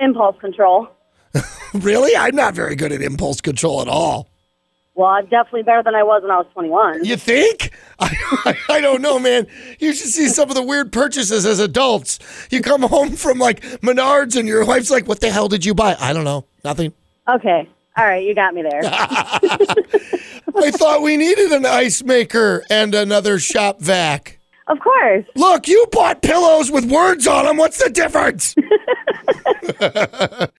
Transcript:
impulse control. Really? I'm not very good at impulse control at all. Well, I'm definitely better than I was when I was 21. You think? I don't know, man. You should see some of the weird purchases as adults. You come home from like Menards and your wife's like, what the hell did you buy? I don't know. Nothing. Okay. All right, you got me there. I thought we needed an ice maker and another shop vac. Of course. Look, you bought pillows with words on them. What's the difference?